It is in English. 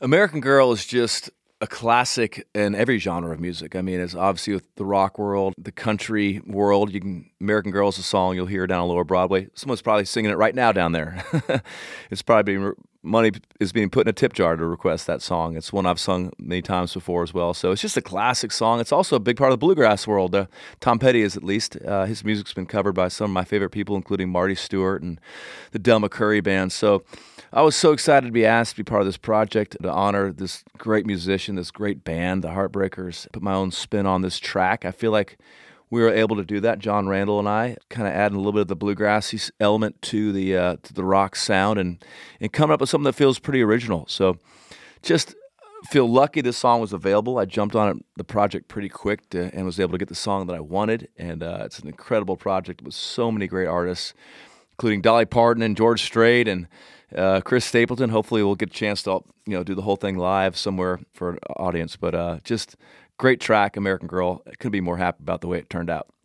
American Girl is just a classic in every genre of music. I mean, it's obviously with the rock world, the country world. American Girl is a song you'll hear down on Lower Broadway. Someone's probably singing it right now down there. It's probably money is being put in a tip jar to request that song. It's one I've sung many times before as well. So it's just a classic song. It's also a big part of the bluegrass world. Tom Petty is, at least. His music's been covered by some of my favorite people, including Marty Stewart and the Del McCoury Band. So I was so excited to be asked to be part of this project, to honor this great musician, this great band, the Heartbreakers, put my own spin on this track. I feel like we were able to do that, John Randall and I, kind of adding a little bit of the bluegrassy element to the rock sound and coming up with something that feels pretty original. So just feel lucky this song was available. I jumped on the project pretty quick and was able to get the song that I wanted. And it's an incredible project with so many great artists, including Dolly Parton and George Strait and Chris Stapleton. Hopefully we'll get a chance to do the whole thing live somewhere for an audience. But just great track, American Girl. I couldn't be more happy about the way it turned out.